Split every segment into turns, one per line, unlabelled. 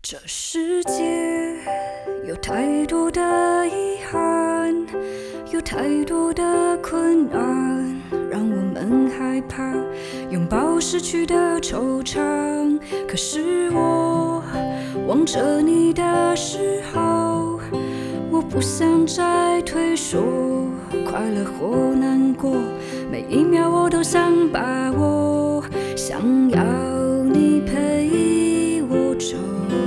这世界有太多的遗憾，有太多的困难，让我们害怕拥抱失去的惆怅。可是我望着你的时候，我不想再退缩，快乐或难过，每一秒我都想把握，想要你陪我走，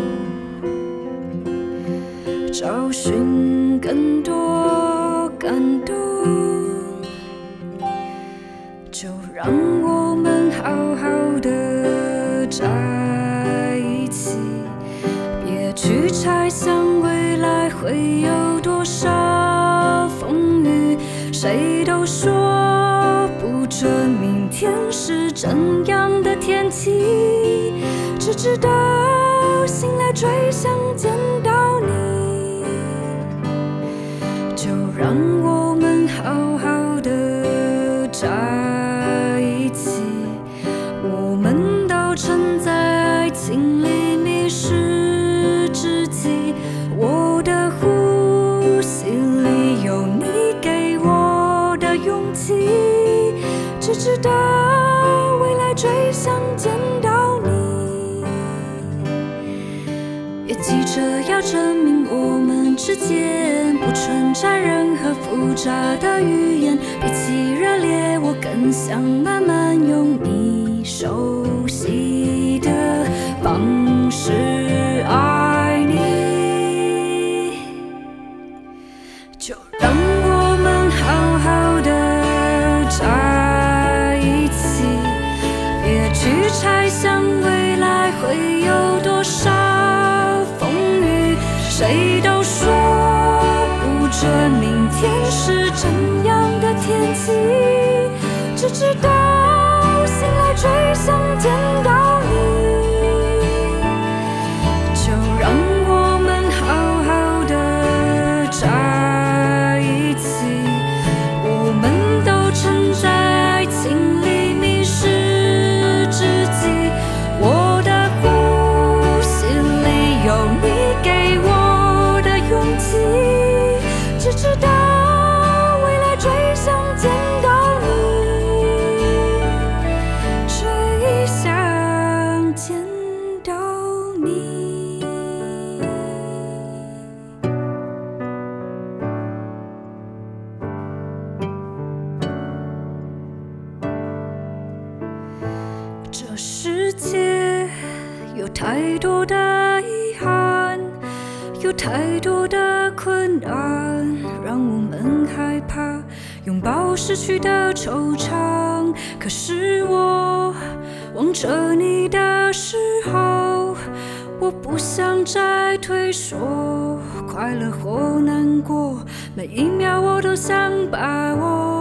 找寻更多感动。就让我们好好的在一起，别去猜想未来会有多少风雨，谁都说不准明天是怎样的天气，只知道醒来最想见到你。就让我们好好的在一起，我们都曾在爱情里迷失自己，我的呼吸里有你给我的勇气，只知道未来最想见到你。别急着要证明我们之间不存在任何复杂的语言，比起热烈我更想慢慢用你熟悉的方式爱你。就让我们好好的在一起，别去猜想未来会有多少风雨，谁都说不准明天是怎样的天气，只知道醒来最想见到你。就让我们好好的在一起，我们都曾在爱情里迷失自己，我的呼吸里有你给我的勇气，只知道未来最想见到你，最想见到你。这世界有太多的遗憾，有太多的困难，让我们害怕拥抱失去的惆怅。可是我望着你的时候，我不想再退缩，快乐或难过，每一秒我都想把握。